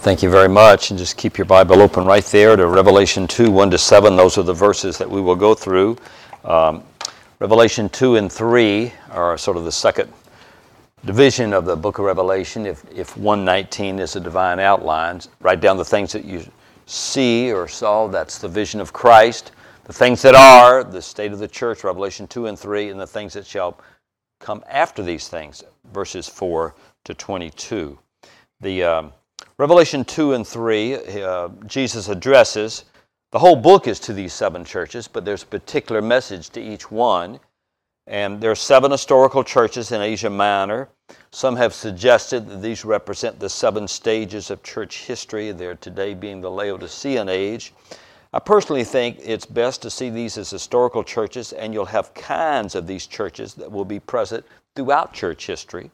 Thank you very much, and just keep your Bible open right there to Revelation 2, 1-7. Those are the verses that we will go through. Revelation 2 and 3 are sort of the second division of the book of Revelation. If 1:19 is a divine outline, write down the things that you see or saw. That's the vision of Christ. The things that are, the state of the church, Revelation 2 and 3, and the things that shall come after these things, verses 4 to 22. The Revelation 2 and 3, Jesus addresses, the whole book is to these seven churches, but there's a particular message to each one. And there are seven historical churches in Asia Minor. Some have suggested that these represent the seven stages of church history, there today being the Laodicean age. I personally think it's best to see these as historical churches, and you'll have kinds of these churches that will be present throughout church history.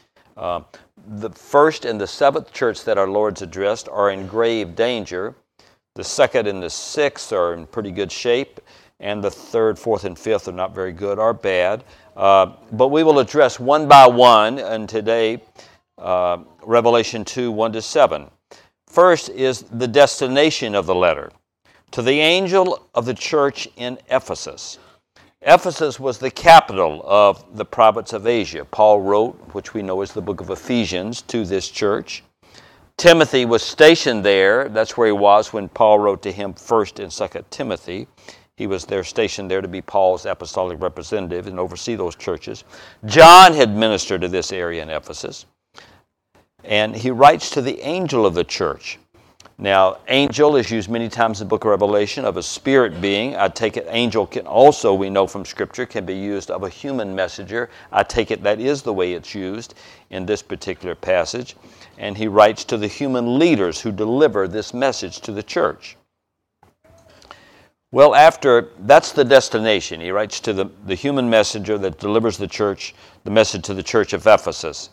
The first and the seventh church that our Lord's addressed are in grave danger. The second and the sixth are in pretty good shape, and the third, fourth, and fifth are not very good or bad. But we will address one by one, and today, Revelation 2, 1-7. First is the destination of the letter. To the angel of the church in Ephesus. Ephesus was the capital of the province of Asia. Paul wrote, which we know is the book of Ephesians, to this church. Timothy was stationed there. That's where he was when Paul wrote to him 1st and 2nd Timothy. He was there stationed there to be Paul's apostolic representative and oversee those churches. John had ministered to this area in Ephesus. And he writes to the angel of the church. Now, angel is used many times in the book of Revelation of a spirit being. I take it angel can also, we know from Scripture, can be used of a human messenger. I take it that is the way it's used in this particular passage. And he writes to the human leaders who deliver this message to the church. Well, that's the destination. He writes to the human messenger that delivers the message to the church of Ephesus.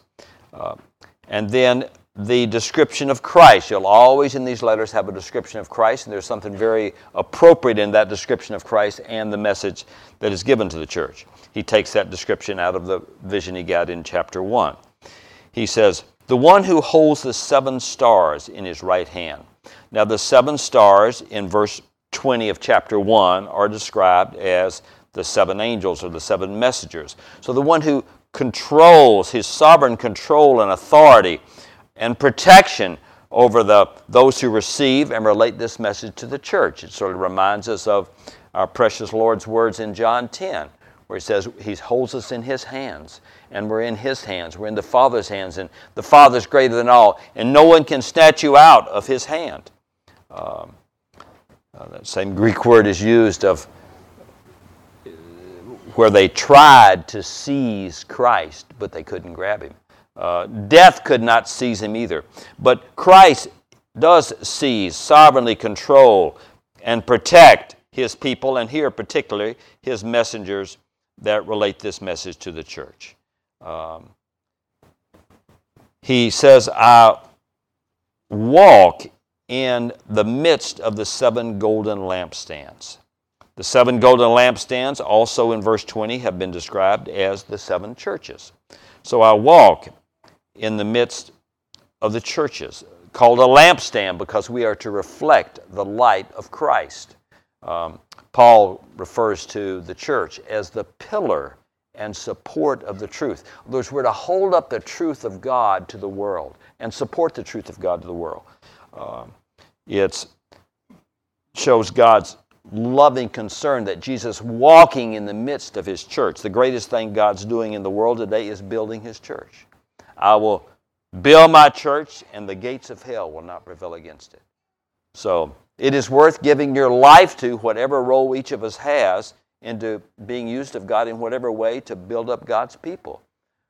And then the description of Christ. You'll always in these letters have a description of Christ, and there's something very appropriate in that description of Christ and the message that is given to the church. He takes that description out of the vision he got in chapter 1. He says, the one who holds the seven stars in his right hand. Now the seven stars in verse 20 of chapter 1 are described as the seven angels or the seven messengers. So the one who controls, his sovereign control and authority and protection over those who receive and relate this message to the church. It sort of reminds us of our precious Lord's words in John 10, where he says he holds us in his hands, and we're in his hands. We're in the Father's hands, and the Father's greater than all, and no one can snatch you out of his hand. That same Greek word is used of where they tried to seize Christ, but they couldn't grab him. Death could not seize him either. But Christ does seize, sovereignly control, and protect his people, and here particularly his messengers that relate this message to the church. He says, I walk in the midst of the seven golden lampstands. The seven golden lampstands, also in verse 20, have been described as the seven churches. So I walk in the midst of the churches, called a lampstand because we are to reflect the light of Christ. Paul refers to the church as the pillar and support of the truth. In other words, we're to hold up the truth of God to the world and support the truth of God to the world. It shows God's loving concern that Jesus walking in the midst of his church. The greatest thing God's doing in the world today is building his church. I will build my church, and the gates of hell will not prevail against it. So it is worth giving your life to, whatever role each of us has, into being used of God in whatever way to build up God's people.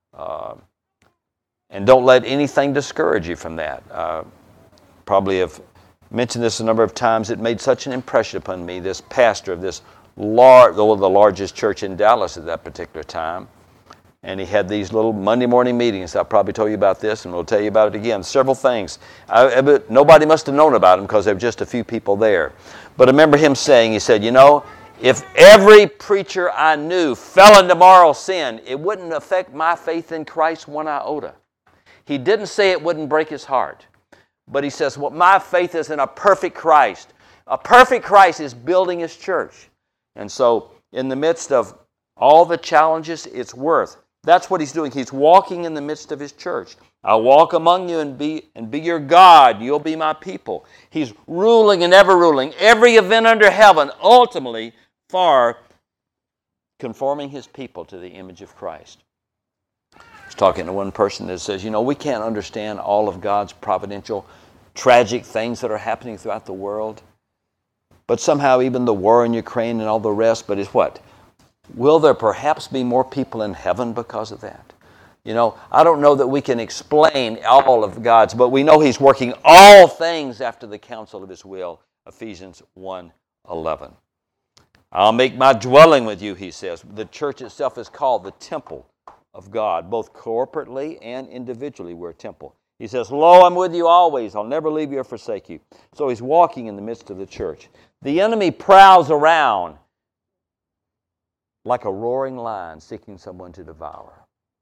And don't let anything discourage you from that. Probably have mentioned this a number of times. It made such an impression upon me, this pastor of this the largest church in Dallas at that particular time. And he had these little Monday morning meetings. I'll probably tell you about this, and we'll tell you about it again. Several things. Nobody must have known about them because there were just a few people there. But I remember him saying, he said, if every preacher I knew fell into moral sin, it wouldn't affect my faith in Christ one iota. He didn't say it wouldn't break his heart. But he says, well, my faith is in a perfect Christ. A perfect Christ is building his church. And so in the midst of all the challenges, it's worth. That's what he's doing. He's walking in the midst of his church. I'll walk among you and be your God. You'll be my people. He's ruling and ever ruling every event under heaven, ultimately for conforming his people to the image of Christ. I was talking to one person that says, we can't understand all of God's providential, tragic things that are happening throughout the world. But somehow even the war in Ukraine and all the rest, but it's what? Will there perhaps be more people in heaven because of that? I don't know that we can explain all of God's, but we know he's working all things after the counsel of his will. Ephesians 1:11. I'll make my dwelling with you, he says. The church itself is called the temple of God, both corporately and individually we're a temple. He says, lo, I'm with you always. I'll never leave you or forsake you. So he's walking in the midst of the church. The enemy prowls around like a roaring lion seeking someone to devour.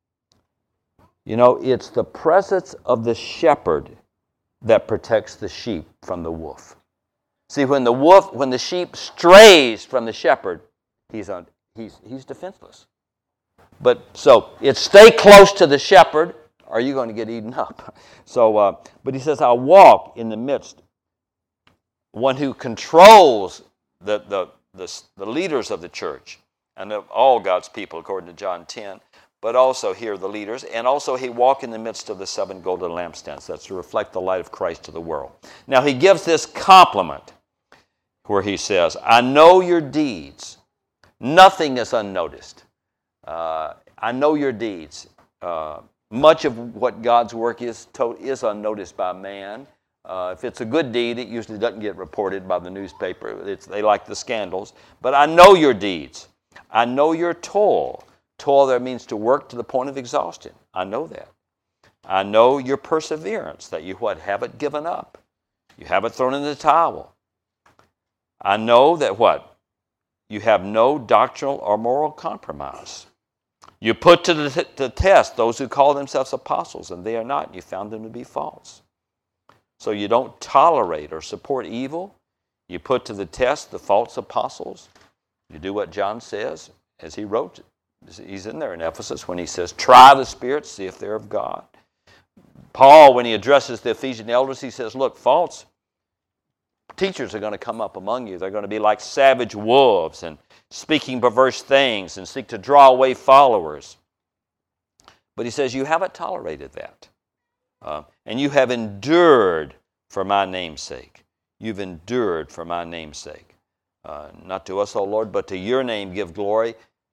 It's the presence of the shepherd that protects the sheep from the wolf. See, when the sheep strays from the shepherd, he's defenseless. But so it's stay close to the shepherd, or you're going to get eaten up. So, but he says, I'll walk in the midst. One who controls the leaders of the church and of all God's people, according to John 10. But also here the leaders, and also he walked in the midst of the 7 golden lampstands. That's to reflect the light of Christ to the world. Now he gives this compliment where he says, I know your deeds. Nothing is unnoticed. I know your deeds. Much of what God's work is unnoticed by man. If it's a good deed, it usually doesn't get reported by the newspaper. They like the scandals. But I know your deeds. I know your toil. Toil there means to work to the point of exhaustion. I know that. I know your perseverance, that you haven't given up. You haven't thrown in the towel. I know that you have no doctrinal or moral compromise. You put to the test those who call themselves apostles, and they are not, and you found them to be false. So you don't tolerate or support evil. You put to the test the false apostles. You do what John says, as he wrote. He's in there in Ephesus when he says, try the spirits, see if they're of God. Paul, when he addresses the Ephesian elders, he says, look, false teachers are going to come up among you. They're going to be like savage wolves and speaking perverse things and seek to draw away followers. But he says, you haven't tolerated that. And you have endured for my name's sake. You've endured for my name's sake. Not to us, O Lord, but to your name give glory.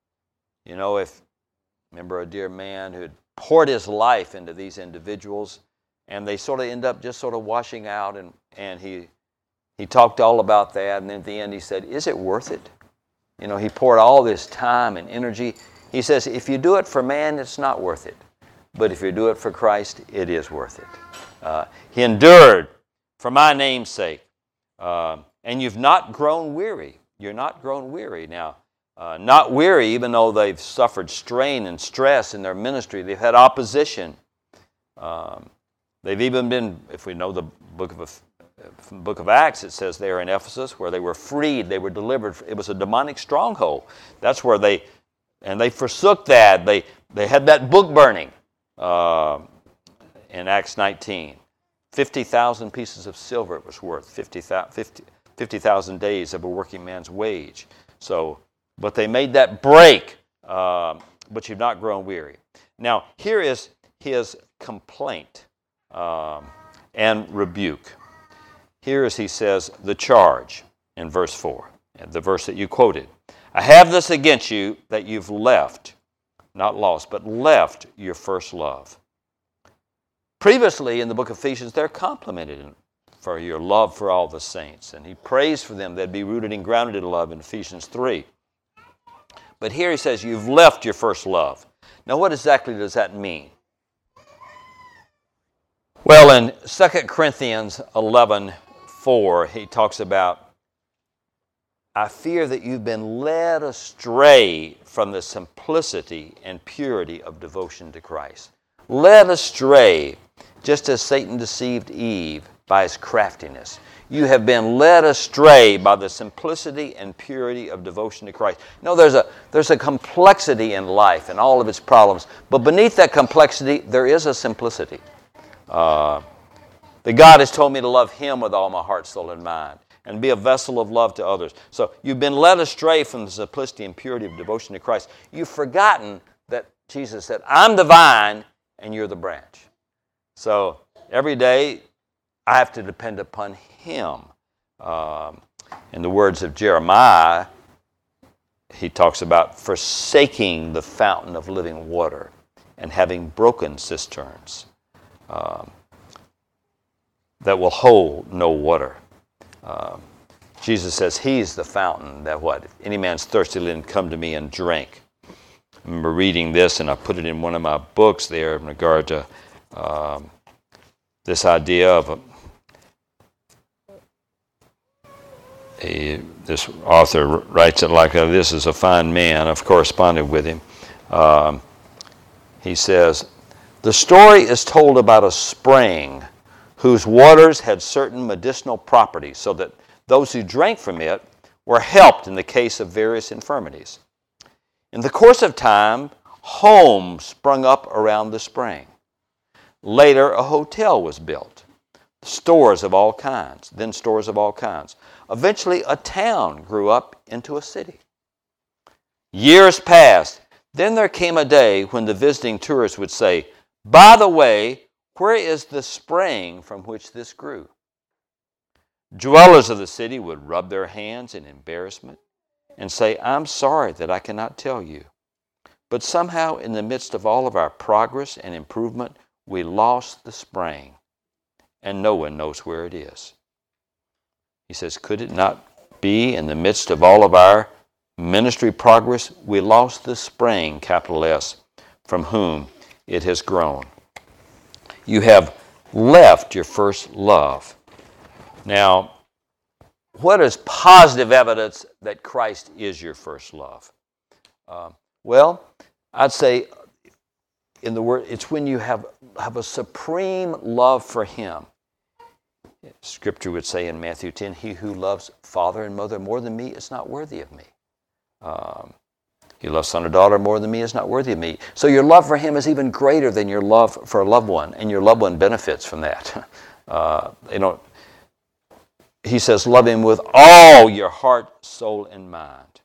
Remember a dear man who had poured his life into these individuals, and they sort of end up just sort of washing out, and he talked all about that, and then at the end he said, is it worth it? He poured all this time and energy. He says, if you do it for man, it's not worth it. But if you do it for Christ, it is worth it. He endured for my name's sake. And you've not grown weary. You're not grown weary. Now, not weary, even though they've suffered strain and stress in their ministry. They've had opposition. They've even been, if we know the book of Acts, it says they are in Ephesus, where they were freed, they were delivered. It was a demonic stronghold. That's where they forsook that. They had that book burning in Acts 19. 50,000 pieces of silver it was worth, 50,000 days of a working man's wage. So, but they made that break, but you've not grown weary. Now, here is his complaint and rebuke. Here is, he says, the charge in verse 4, the verse that you quoted. I have this against you, that you've left, not lost, but left your first love. Previously in the book of Ephesians, they're complimented for your love for all the saints. And he prays for them. They'd be rooted and grounded in love in Ephesians 3. But here he says, you've left your first love. Now, what exactly does that mean? Well, in 2 Corinthians 11:4, he talks about, I fear that you've been led astray from the simplicity and purity of devotion to Christ. Led astray, just as Satan deceived Eve by his craftiness. You have been led astray by the simplicity and purity of devotion to Christ. You know, there's a complexity in life and all of its problems, but beneath that complexity, there is a simplicity. That God has told me to love him with all my heart, soul, and mind, and be a vessel of love to others. So you've been led astray from the simplicity and purity of devotion to Christ. You've forgotten that Jesus said, I'm the vine and you're the branch. So every day I have to depend upon him. In the words of Jeremiah, he talks about forsaking the fountain of living water and having broken cisterns that will hold no water. Jesus says he's the fountain that what? If any man's thirsty, let him come to me and drink. I remember reading this, and I put it in one of my books there in regard to this idea of this author writes it like this is a fine man. I've corresponded with him. He says, the story is told about a spring whose waters had certain medicinal properties, so that those who drank from it were helped in the case of various infirmities. In the course of time, homes sprung up around the spring. Later, a hotel was built, stores of all kinds. Eventually, a town grew up into a city. Years passed. Then there came a day when the visiting tourists would say, by the way, where is the spring from which this grew? Dwellers of the city would rub their hands in embarrassment and say, I'm sorry that I cannot tell you. But somehow, in the midst of all of our progress and improvement, we lost the spring, and no one knows where it is. He says, could it not be in the midst of all of our ministry progress, we lost the spring, capital S, from whom it has grown? You have left your first love. Now, what is positive evidence that Christ is your first love? Well, I'd say in the word, it's when you have a supreme love for him. Scripture would say in Matthew 10, he who loves father and mother more than me is not worthy of me. He loves son or daughter more than me is not worthy of me. So your love for him is even greater than your love for a loved one, and your loved one benefits from that. He says, love him with all your heart, soul, and mind.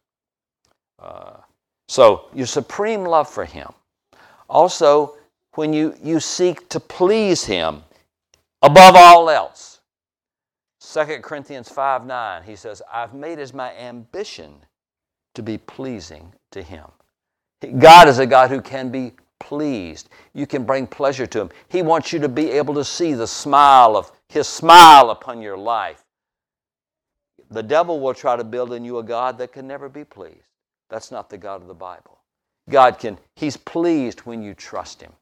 So your supreme love for him. Also, when you seek to please him above all else. 2 Corinthians 5:9, he says, I've made as my ambition to be pleasing to him. God is a God who can be pleased. You can bring pleasure to him. He wants you to be able to see the smile of his smile upon your life. The devil will try to build in you a God that can never be pleased. That's not the God of the Bible. He's pleased when you trust him.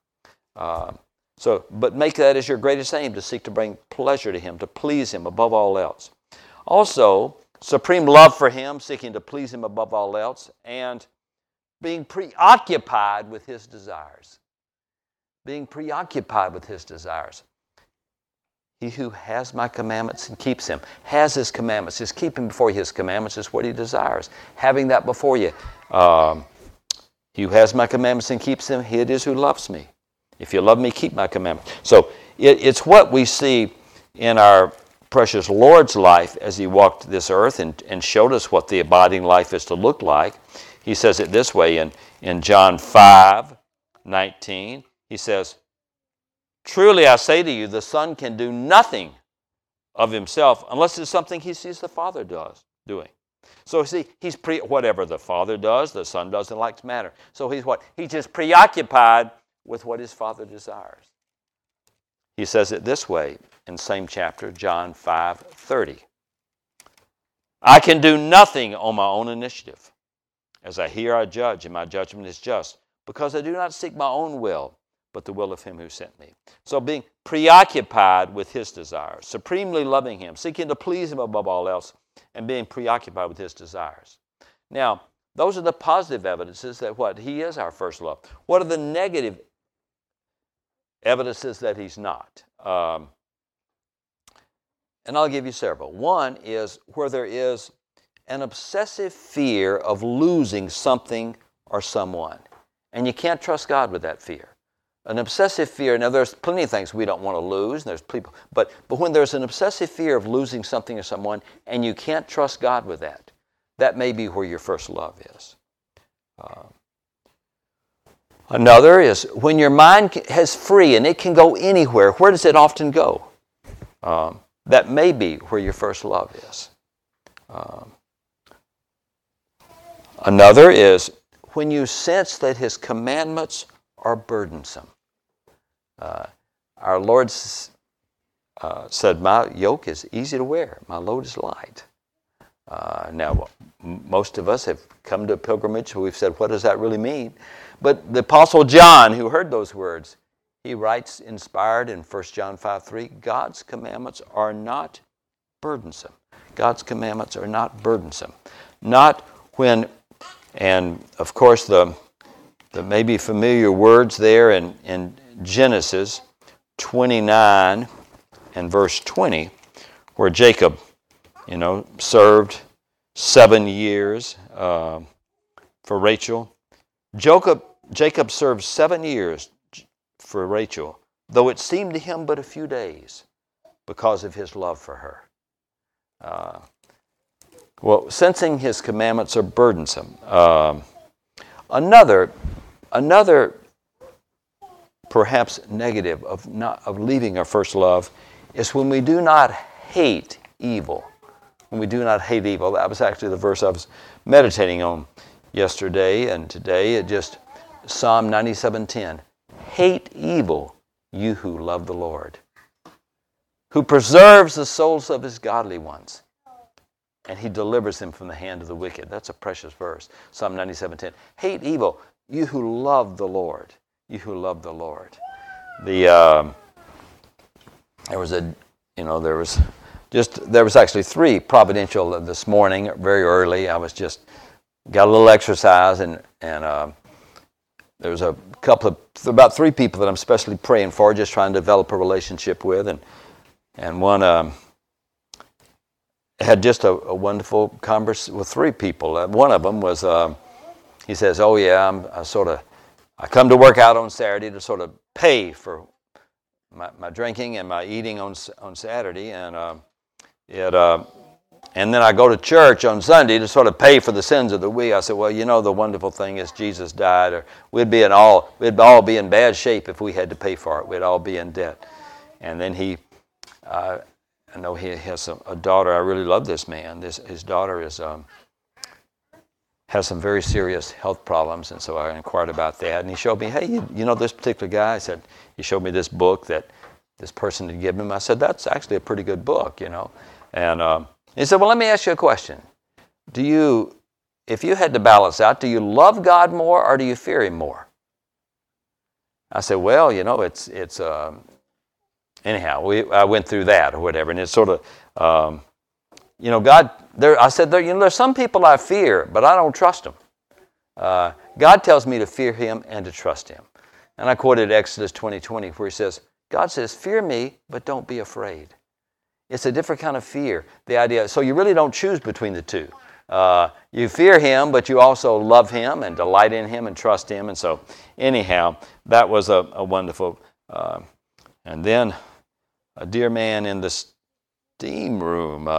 But make that as your greatest aim, to seek to bring pleasure to him, to please him above all else. Also, supreme love for him, seeking to please him above all else, and being preoccupied with his desires. Being preoccupied with his desires. He who has my commandments and keeps them, has his commandments. His keeping before his commandments is what he desires. Having that before you. He who has my commandments and keeps them, he it is who loves me. If you love me, keep my commandments. So it's what we see in our precious Lord's life as he walked this earth and showed us what the abiding life is to look like. He says it this way in John 5:19. He says, truly I say to you, the Son can do nothing of himself unless it's something he sees the Father doing. So see, whatever the Father does, the Son doesn't like to matter. So he's what? He's just preoccupied with what his Father desires. He says it this way in same chapter, John 5:30. I can do nothing on my own initiative. As I hear, I judge, and my judgment is just, because I do not seek my own will, but the will of him who sent me. So being preoccupied with his desires, supremely loving him, seeking to please him above all else, and being preoccupied with his desires. Now, those are the positive evidences that what? He is our first love. What are the negative evidences that he's not? and I'll give you several. One is where there is an obsessive fear of losing something or someone. And you can't trust God with that fear. An obsessive fear, now there's plenty of things we don't want to lose, and there's people, but when there's an obsessive fear of losing something or someone, and you can't trust God with that, that may be where your first love is. Another is when your mind is free and it can go anywhere, where does it often go? That may be where your first love is. Another is when you sense that His commandments are burdensome. Our Lord said, my yoke is easy to wear, my load is light. Now, most of us have come to a pilgrimage, we've said, what does that really mean? But the Apostle John, who heard those words, he writes, inspired in 1 John 5:3, God's commandments are not burdensome. God's commandments are not burdensome. Not when, and of course the maybe familiar words there in Genesis 29 and verse 20, where Jacob, served 7 years for Rachel. Jacob served 7 years for Rachel, though it seemed to him but a few days because of his love for her. Sensing His commandments are burdensome. Another perhaps negative of leaving our first love is when we do not hate evil. When we do not hate evil. That was actually the verse I was meditating on yesterday and today. It just Psalm 97:10. Hate evil, you who love the Lord, who preserves the souls of His godly ones, and He delivers them from the hand of the wicked. That's a precious verse. Psalm 97:10. Hate evil, you who love the Lord. You who love the Lord. There was actually 3 providential this morning, very early. I was just got a little exercise, and there was about 3 people that I'm especially praying for, just trying to develop a relationship with, and one had just a wonderful conversation with 3 people. One of them was, he says, "Oh yeah, I come to work out on Saturday to sort of pay for my drinking and my eating on Saturday, and then I go to church on Sunday to sort of pay for the sins of the week." I said, "Well, the wonderful thing is Jesus died, or we'd all be in bad shape if we had to pay for it. We'd all be in debt." And then I know he has a daughter. I really love this man. His daughter has some very serious health problems, and so I inquired about that. And he showed me, hey, this particular guy? He showed me this book that this person had given him. I said, that's actually a pretty good book, And he said, well, let me ask you a question. If you had to balance out, do you love God more or do you fear Him more? I said, well, it's anyhow, I went through that or whatever, and it's sort of, God, I said, there's some people I fear, but I don't trust them. God tells me to fear Him and to trust Him. And I quoted Exodus 20:20, where He says, God says, fear me, but don't be afraid. It's a different kind of fear. The idea, so you really don't choose between the two. You fear Him, but you also love Him and delight in Him and trust Him. And so, anyhow, that was a wonderful. And then, a dear man in the steam room.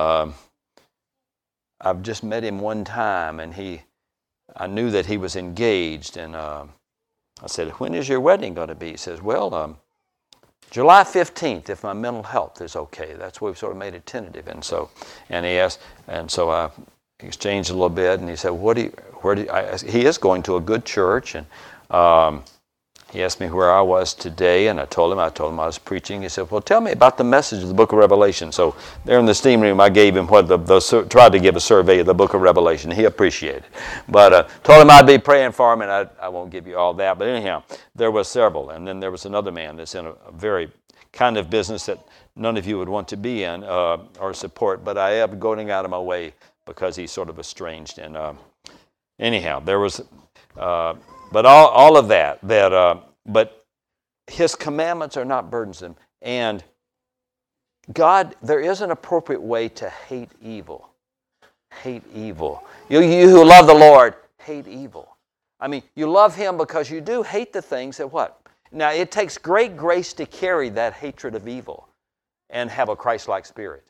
I've just met him one time, and I knew that he was engaged, and I said, when is your wedding going to be? He says, well, July 15th, if my mental health is okay. That's what we've sort of made it tentative. And so I exchanged a little bit, and he said, he is going to a good church, and he asked me where I was today, and I told him I was preaching. He said, well, tell me about the message of the book of Revelation. So there in the steam room, I gave him tried to give a survey of the book of Revelation. He appreciated it. But told him I'd be praying for him, and I won't give you all that. But anyhow, there was several. And then there was another man that's in a very kind of business that none of you would want to be in or support. But I am going out of my way because he's sort of estranged. And anyhow, there was... But all of that, but His commandments are not burdensome. And God, there is an appropriate way to hate evil. Hate evil. You who love the Lord, hate evil. I mean, you love Him because you do hate the things that what? Now, it takes great grace to carry that hatred of evil and have a Christ-like spirit.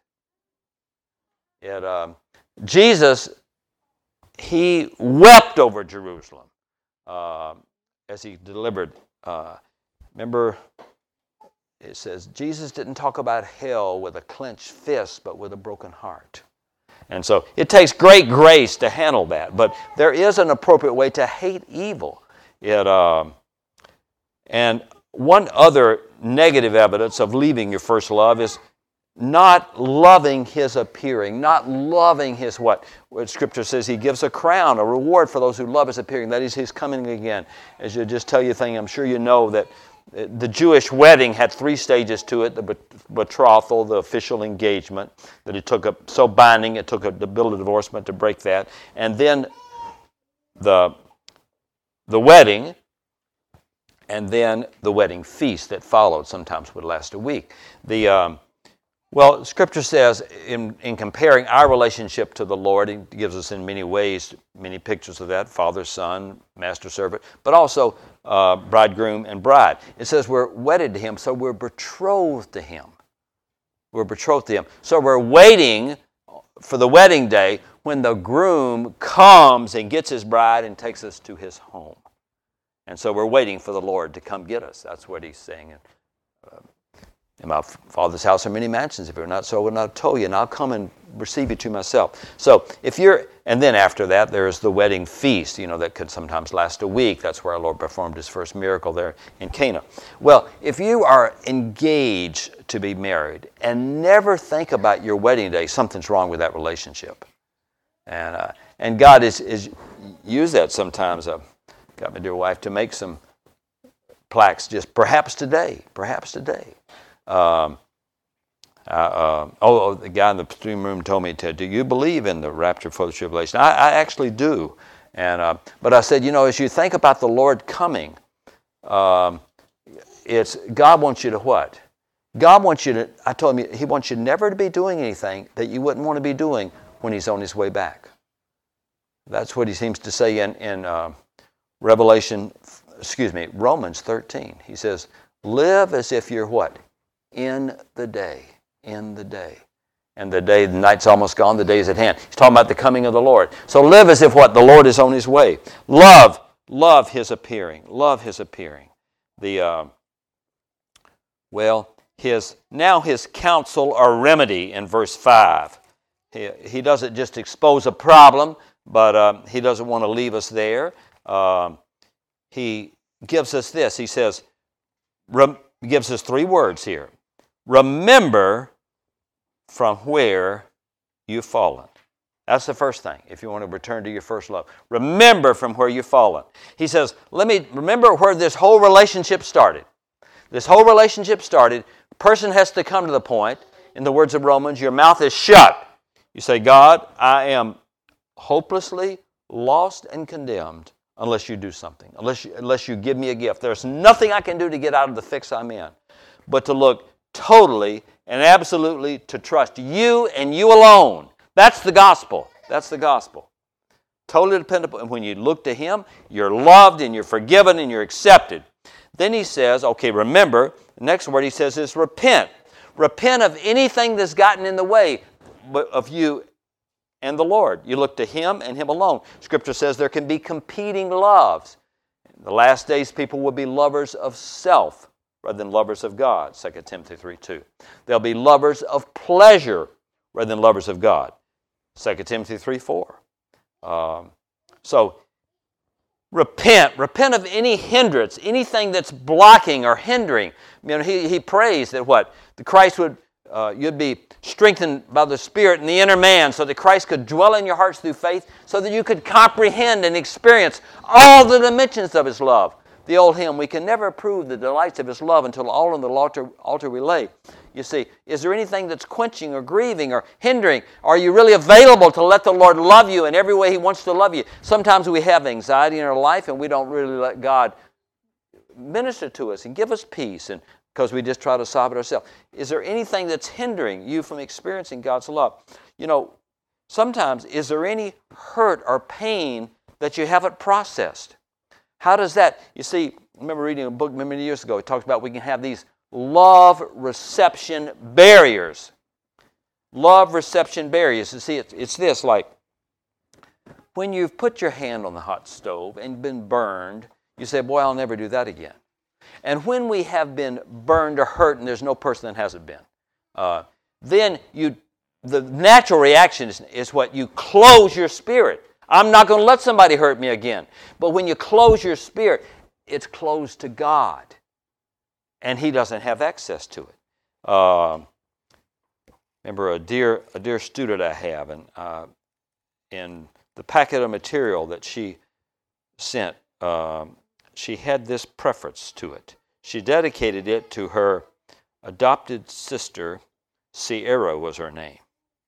Jesus, He wept over Jerusalem as He delivered. Remember, it says, Jesus didn't talk about hell with a clenched fist, but with a broken heart. And so it takes great grace to handle that. But there is an appropriate way to hate evil. And one other negative evidence of leaving your first love is not loving His appearing, not loving His what Scripture says He gives a crown, a reward for those who love His appearing. That is His coming again. As you just tell you a thing, I'm sure you know that the Jewish wedding had 3 stages to it: the betrothal, the official engagement, that it took up so binding, it took the bill of divorcement to break that, and then the wedding, and then the wedding feast that followed. Sometimes would last a week. Well, Scripture says in comparing our relationship to the Lord, it gives us in many ways, many pictures of that: father, son, master, servant, but also bridegroom and bride. It says we're wedded to Him, so we're betrothed to Him. We're betrothed to Him. So we're waiting for the wedding day when the groom comes and gets his bride and takes us to his home. And so we're waiting for the Lord to come get us. That's what He's saying. In my Father's house are many mansions. If it were not so, I would not have told you, and I'll come and receive you to myself. So and then after that, there's the wedding feast, that could sometimes last a week. That's where our Lord performed His first miracle there in Cana. Well, if you are engaged to be married and never think about your wedding day, something's wrong with that relationship. And God is used that sometimes. Got my dear wife to make some plaques just perhaps today. The guy in the stream room told me, do you believe in the rapture before the tribulation? I actually do. But I said, as you think about the Lord coming, God wants you to what? I told him, He wants you never to be doing anything that you wouldn't want to be doing when He's on His way back. That's what He seems to say in Romans 13. He says, live as if you're what? In the day. And the night's almost gone, the day is at hand. He's talking about the coming of the Lord. So live as if what? The Lord is on His way. Love His appearing. Love His appearing. His counsel or remedy in verse 5. He doesn't just expose a problem, but He doesn't want to leave us there. He gives us this. He says, gives us 3 words here. Remember from where you've fallen. That's the first thing, if you want to return to your first love. Remember from where you've fallen. He says, remember where this whole relationship started. A person has to come to the point, in the words of Romans, your mouth is shut. You say, God, I am hopelessly lost and condemned unless you do something, unless you give me a gift. There's nothing I can do to get out of the fix I'm in, but to look totally and absolutely to trust you and you alone. That's the gospel. Totally dependable. And when you look to Him, you're loved and you're forgiven and you're accepted. Then He says, okay, remember, the next word He says is repent. Repent of anything that's gotten in the way of you and the Lord. You look to Him and Him alone. Scripture says there can be competing loves. In the last days, people will be lovers of self rather than lovers of God, 2 Timothy 3:2. They'll be lovers of pleasure rather than lovers of God, 2 Timothy 3:4. So, repent of any hindrance, anything that's blocking or hindering. He prays that what? The Christ you'd be strengthened by the Spirit in the inner man so that Christ could dwell in your hearts through faith so that you could comprehend and experience all the dimensions of His love. The old hymn, we can never prove the delights of His love until all on the altar we lay. You see, is there anything that's quenching or grieving or hindering? Are you really available to let the Lord love you in every way He wants to love you? Sometimes we have anxiety in our life and we don't really let God minister to us and give us peace and because we just try to solve it ourselves. Is there anything that's hindering you from experiencing God's love? Sometimes, is there any hurt or pain that you haven't processed? How does that, you see, I remember reading a book many years ago, it talks about we can have these love reception barriers. Love reception barriers. You see, it's this, like, when you've put your hand on the hot stove and been burned, you say, boy, I'll never do that again. And when we have been burned or hurt, and there's no person that hasn't been, then the natural reaction is what? You close your spirit. I'm not going to let somebody hurt me again. But when you close your spirit, it's closed to God. And He doesn't have access to it. Remember a dear student I have, and in the packet of material that she sent, she had this preface to it. She dedicated it to her adopted sister. Sierra was her name.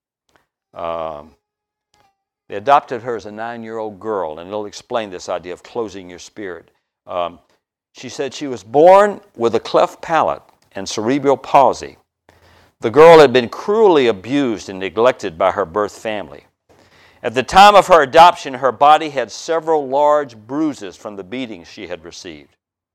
They adopted her as a 9-year-old girl, and it'll explain this idea of closing your spirit. She said she was born with a cleft palate and cerebral palsy. The girl had been cruelly abused and neglected by her birth family. At the time of her adoption, her body had several large bruises from the beatings she had received.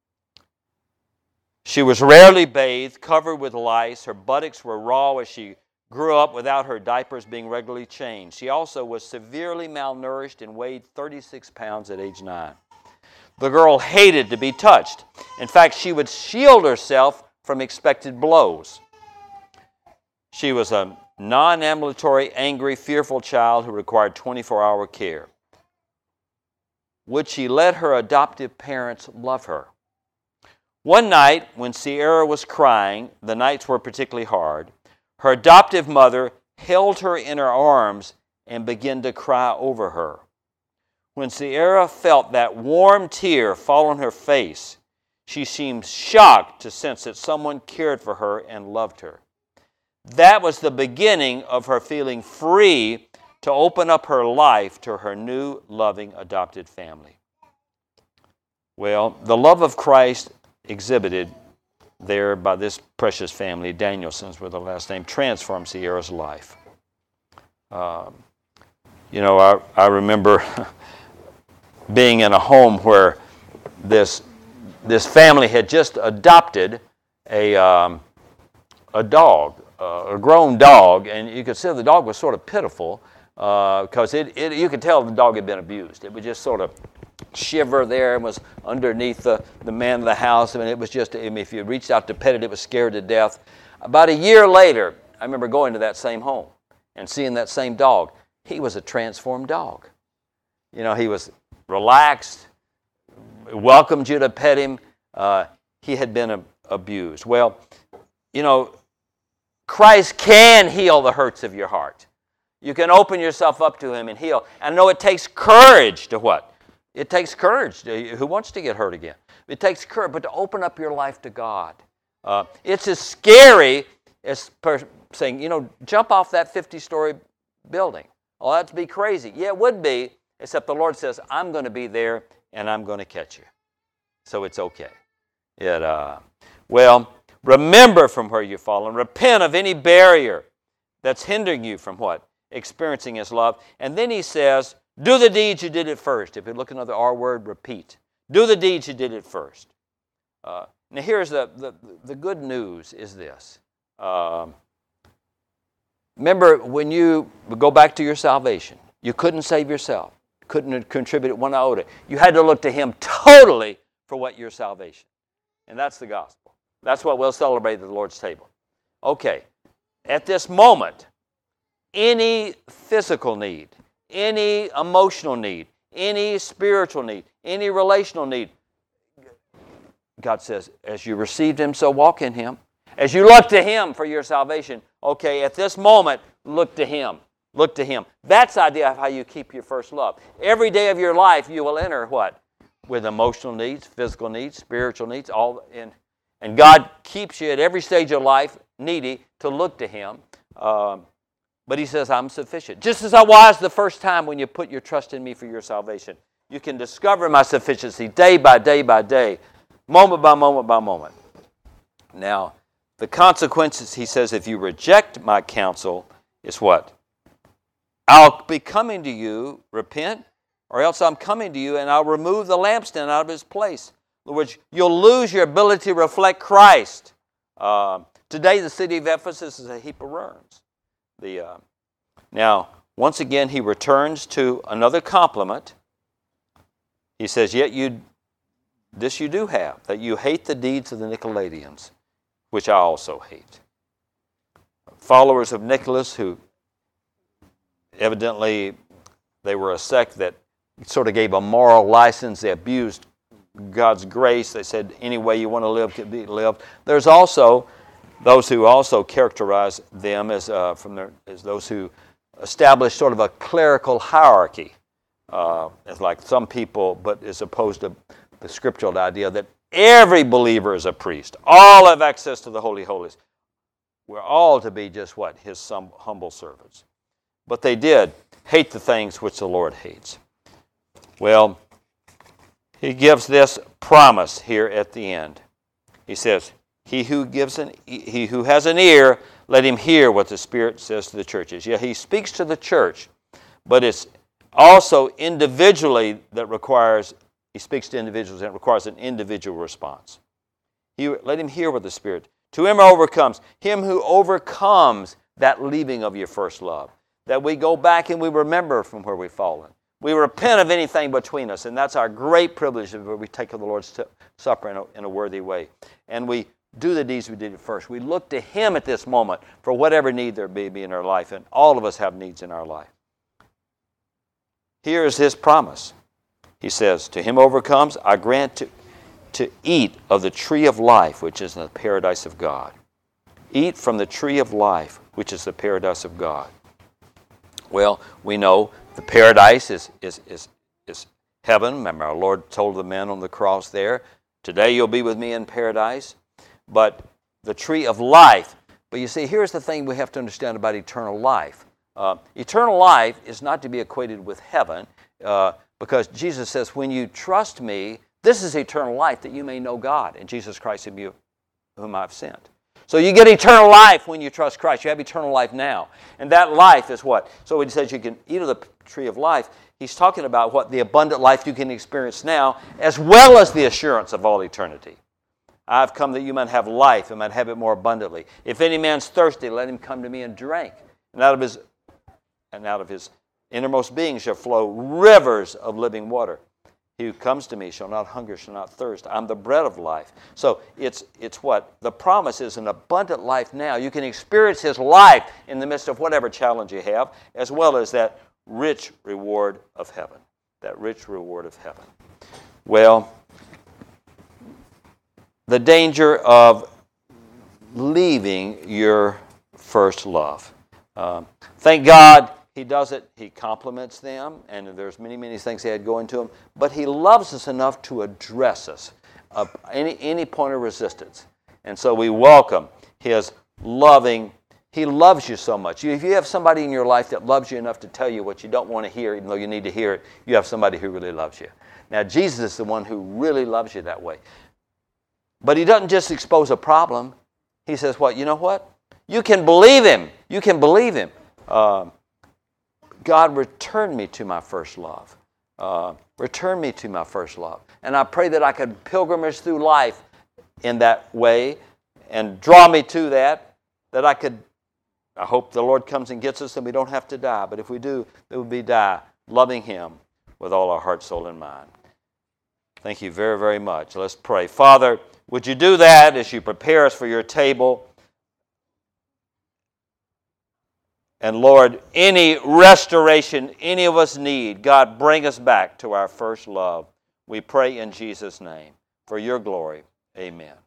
She was rarely bathed, covered with lice. Her buttocks were raw as she grew up without her diapers being regularly changed. She also was severely malnourished and weighed 36 pounds at age 9. The girl hated to be touched. In fact, she would shield herself from expected blows. She was a non-ambulatory, angry, fearful child who required 24-hour care. Would she let her adoptive parents love her? One night, when Sierra was crying, the nights were particularly hard, her adoptive mother held her in her arms and began to cry over her. When Sierra felt that warm tear fall on her face, she seemed shocked to sense that someone cared for her and loved her. That was the beginning of her feeling free to open up her life to her new, loving, adopted family. Well, the love of Christ exhibited there by this precious family, Danielsons with the last name, transformed Sierra's life. I remember being in a home where this family had just adopted a dog, a grown dog, and you could see the dog was sort of pitiful because you could tell the dog had been abused. It would just sort of shiver there and was underneath the man of the house. I mean, it was just, if you reached out to pet it, it was scared to death. About a year later, I remember going to that same home and seeing that same dog. He was a transformed dog. He was relaxed, welcomed you to pet him. He had been abused. Well, Christ can heal the hurts of your heart. You can open yourself up to Him and heal. I know it takes courage to what? It takes courage. Who wants to get hurt again? It takes courage, but to open up your life to God. It's as scary as saying, jump off that 50-story building. Oh, that'd be crazy. Yeah, it would be, except the Lord says, I'm going to be there and I'm going to catch you. So it's okay. Remember from where you've fallen. Repent of any barrier that's hindering you from what? Experiencing His love. And then He says, do the deeds you did at first. If you're looking at the R word, repeat. Do the deeds you did at first. Now here's the good news is this. Remember, when you go back to your salvation, you couldn't save yourself. Couldn't contribute one iota. You had to look to Him totally for what your salvation. And that's the gospel. That's what we'll celebrate at the Lord's table. Okay, at this moment, any physical need, any emotional need, any spiritual need, any relational need, God says, as you received Him, so walk in Him. As you look to Him for your salvation, okay, at this moment, look to Him. Look to Him. That's the idea of how you keep your first love. Every day of your life, you will enter what? With emotional needs, physical needs, spiritual needs, all in. And God keeps you at every stage of life needy to look to Him. But He says, I'm sufficient. Just as I was the first time when you put your trust in Me for your salvation. You can discover My sufficiency day by day by day, moment by moment by moment. Now, the consequences, he says, if you reject my counsel, is what? I'll be coming to you, repent, or else I'm coming to you and I'll remove the lampstand out of his place. In other words, you'll lose your ability to reflect Christ. Today, the city of Ephesus is a heap of ruins. Now, once again, he returns to another compliment. He says, yet this you do have, that you hate the deeds of the Nicolaitans, which I also hate. Followers of Nicholas, who evidently they were a sect that sort of gave a moral license. They abused God's grace. They said any way you want to live can be lived. There's also those who also characterize them as those who establish sort of a clerical hierarchy. It's like some people, but as opposed to the scriptural idea that every believer is a priest. All have access to the Holy Holies. We're all to be just what? His humble servants. But they did hate the things which the Lord hates. Well, he gives this promise here at the end. He says, he who has an ear, let him hear what the Spirit says to the churches. Yeah, he speaks to the church, but it's also individually he speaks to individuals and it requires an individual response. Let him hear what the Spirit. To him who overcomes, him who overcomes that leaving of your first love. That we go back and we remember from where we've fallen. We repent of anything between us, and that's our great privilege where we take of the Lord's Supper in a worthy way. And we do the deeds we did at first. We look to Him at this moment for whatever need there may be in our life, and all of us have needs in our life. Here is His promise. He says, to him who overcomes, I grant to eat of the tree of life, which is in the paradise of God. Eat from the tree of life, which is the paradise of God. Well, we know the paradise is heaven. Remember, our Lord told the men on the cross there, today you'll be with me in paradise. But the tree of life. But you see, here's the thing we have to understand about eternal life. Eternal life is not to be equated with heaven, because Jesus says, when you trust me, this is eternal life, that you may know God and Jesus Christ whom I've sent. So you get eternal life when you trust Christ. You have eternal life now. And that life is what? So when he says you can eat of the tree of life, he's talking about what? The abundant life you can experience now, as well as the assurance of all eternity. I've come that you might have life and might have it more abundantly. If any man's thirsty, let him come to me and drink. And out of his innermost being shall flow rivers of living water. He who comes to me shall not hunger, shall not thirst. I'm the bread of life. So it's what? The promise is an abundant life now. You can experience His life in the midst of whatever challenge you have, as well as that rich reward of heaven. That rich reward of heaven. Well, the danger of leaving your first love. Thank God He does it. He compliments them, and there's many, many things He had going to Him. But He loves us enough to address us any point of resistance. And so we welcome His loving. He loves you so much. If you have somebody in your life that loves you enough to tell you what you don't want to hear, even though you need to hear it, you have somebody who really loves you. Now, Jesus is the one who really loves you that way. But He doesn't just expose a problem. He says, what? You know what? You can believe Him. You can believe Him. God, return me to my first love. Return me to my first love. And I pray that I could pilgrimage through life in that way and draw me to that I hope the Lord comes and gets us and we don't have to die. But if we do, it would be die loving Him with all our heart, soul, and mind. Thank you very, very much. Let's pray. Father, would you do that as you prepare us for your table? And Lord, any restoration any of us need, God, bring us back to our first love. We pray in Jesus' name. For your glory, amen.